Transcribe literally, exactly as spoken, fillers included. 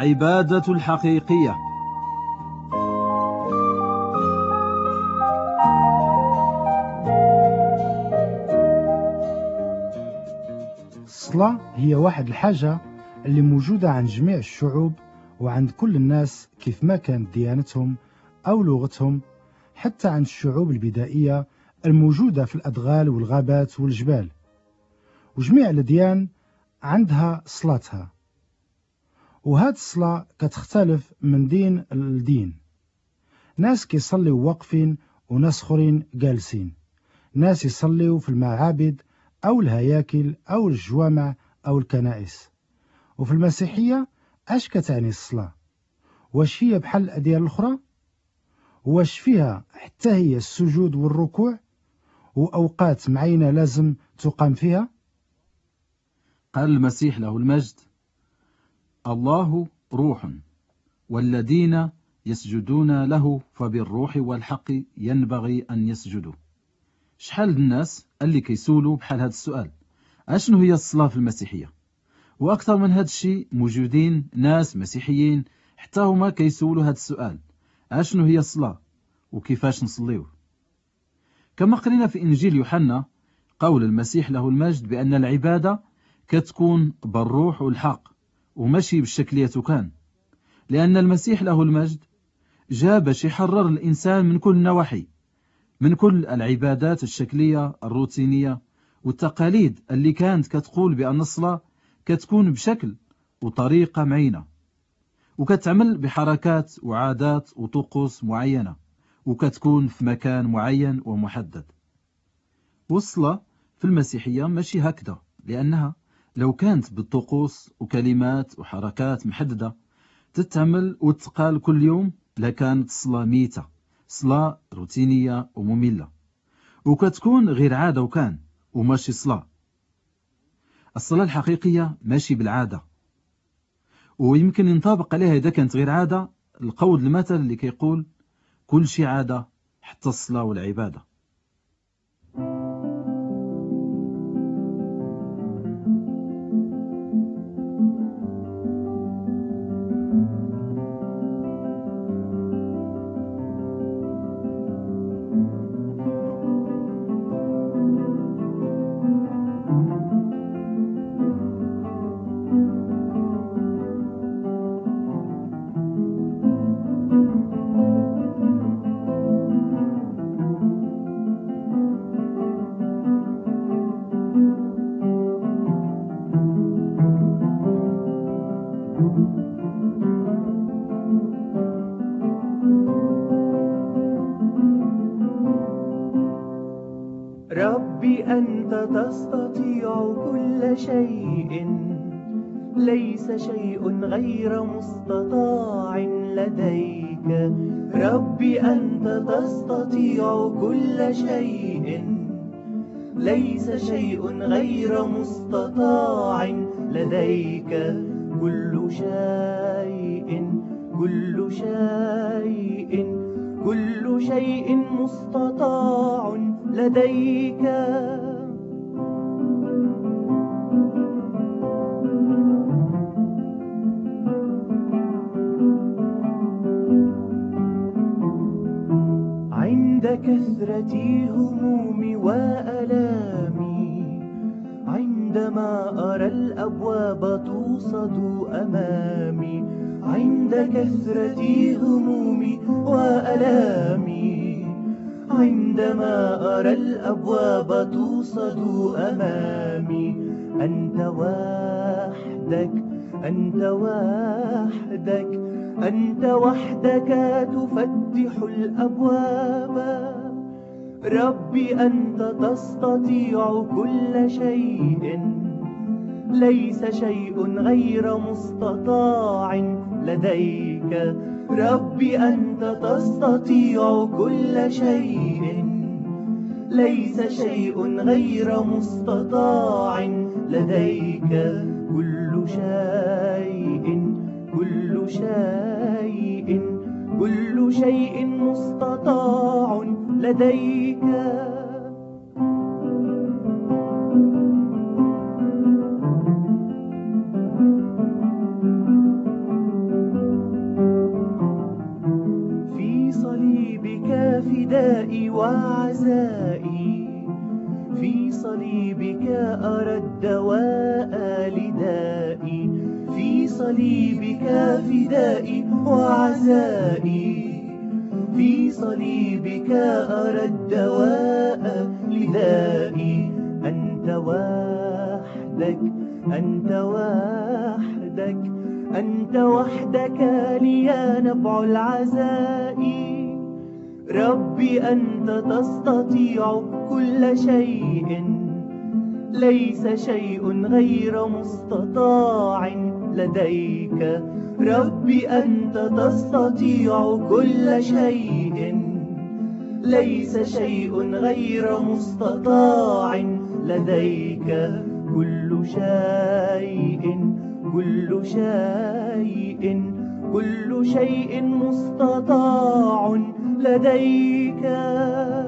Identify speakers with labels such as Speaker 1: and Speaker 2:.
Speaker 1: العبادة الحقيقية.
Speaker 2: الصلاة هي واحد الحاجة اللي موجودة عند جميع الشعوب وعند كل الناس كيف ما كانت ديانتهم أو لغتهم، حتى عند الشعوب البدائية الموجودة في الأدغال والغابات والجبال. وجميع الأديان عندها صلاتها، وهاد الصلاة كتختلف من دين لدين. ناس كيصليو واقفين وناس اخرين جالسين، ناس يصليو في المعابد أو الهياكل أو الجوامع أو الكنائس. وفي المسيحية اش كتعني الصلاة؟ واش هي بحال الأديان الأخرى؟ واش فيها حتى هي السجود والركوع وأوقات معينة لازم تقام فيها؟
Speaker 1: قال المسيح له المجد: الله روح، والذين يسجدون له فبالروح والحق ينبغي أن يسجدوا. شحال الناس اللي كيسولوا بحال هذا السؤال: أشنو هي الصلاة في المسيحية؟ وأكثر من هذا الشيء موجودين ناس مسيحيين حتى هما كيسولوا هذا السؤال: أشنو هي الصلاة وكيفاش نصليو؟ كما قرينا في إنجيل يوحنا قول المسيح له المجد بأن العبادة كتكون بالروح والحق وماشي بالشكلية كان، لأن المسيح له المجد جاء باش يحرر الإنسان من كل نواحي، من كل العبادات الشكلية الروتينية والتقاليد اللي كانت كتقول بأن الصلاة كتكون بشكل وطريقة معينة، وكتعمل بحركات وعادات وطقوس معينة، وكتكون في مكان معين ومحدد. والصلاة في المسيحية ماشي هكذا، لأنها لو كانت بالطقوس وكلمات وحركات محددة تتعمل وتقال كل يوم لكانت صلاة ميتة، صلاة روتينية ومملة، وكتكون غير عادة وكان وماشي صلاة. الصلاة الحقيقية ماشي بالعادة، ويمكن ينطبق عليها إذا كانت غير عادة القول المثل اللي كيقول: كل شيء عادة حتى الصلاة والعبادة.
Speaker 3: ربي أنت تستطيع كل شيء، ليس شيء غير مستطاع لديك. ربي أنت تستطيع كل شيء، ليس شيء غير مستطاع لديك. كل شيء كل شيء كل شيء مستطاع لديك. عند كثرة همومي وآلامي، عندما أرى الأبواب توصد أمامي، عند كثرة همومي وآلامي، عندما أرى الأبواب توصد أمامي، أنت وحدك أنت وحدك أنت وحدك تفتح الأبواب. ربي أنت تستطيع كل شيء، ليس شيء غير مستطاع لديك. ربي أنت تستطيع كل شيء، ليس شيء غير مستطاع لديك. كل شيء كل شيء كل شيء مستطاع لديك. فدائي وعزائي، في صليبك أرى الدواء لدائي، في صليبك فدائي وعزائي، في صليبك أرى الدواء لدائي. أنت وحدك، أنت وحدك، أنت وحدك لي نبع العزاء. ربي أنت تستطيع كل شيء، ليس شيء غير مستطاع لديك. ربي أنت تستطيع كل شيء، ليس شيء غير مستطاع لديك. كل شيء، كل شيء، كل شيء مستطاع لديك.